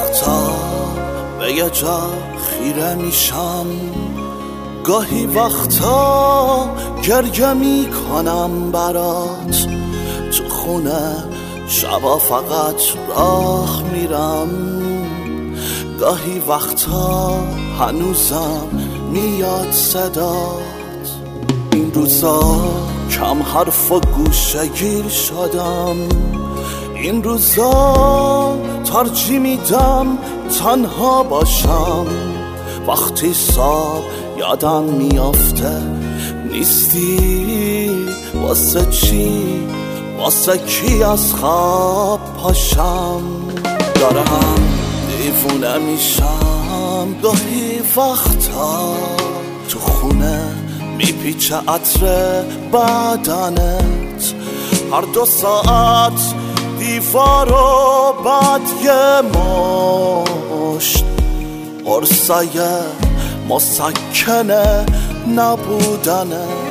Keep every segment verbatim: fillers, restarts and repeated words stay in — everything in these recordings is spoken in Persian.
وقتا به یه جا خیره میشم، گاهی وقتا گریه میکنم برات، تو خونه شبا فقط راه میرم، گاهی وقتا هنوزم میاد صدات. این روزا کم حرف و گوشه گیر شدم، این روزا ترجیح میدم تنها باشم، وقتی صبح یادم میافته نیستی، واسه چی واسه کی از خواب پاشم. دارم دیوونه میشم گاهی وقتا، تو خونه میپیچه عطر بدنت، هر دو ساعت دیوارو بعد یه مشت قرصای مسکنه نبودنت.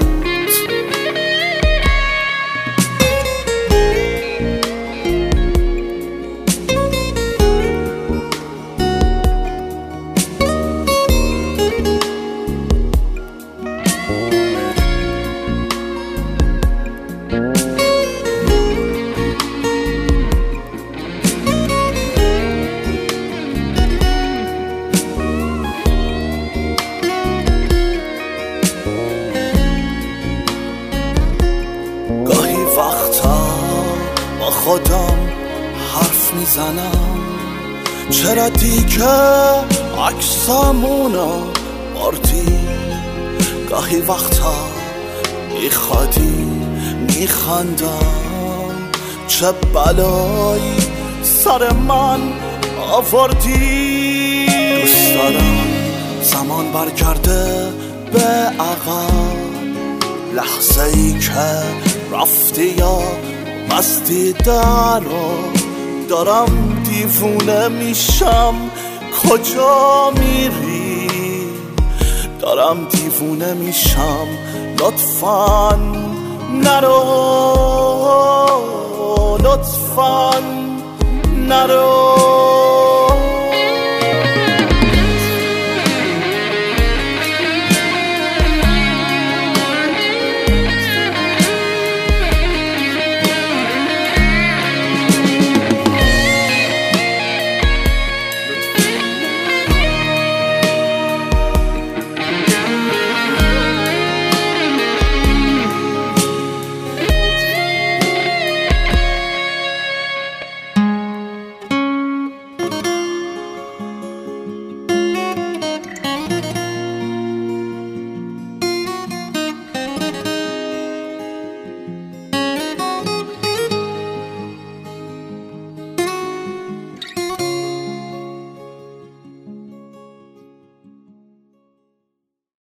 گاهی وقتا با خودم حرف میزنم، چرا دیگه عکسامونو بردی. گاهی وقتا بیخودی میخندم، چه بلایی سر من آوردی. دوست دارم زمان برگرده به عقب، لحظه ای که رفتی یا بستی در رو، دارم دیوونه میشم کجا میری، دارم دیوونه میشم لطفاً نرو، لطفاً نرو.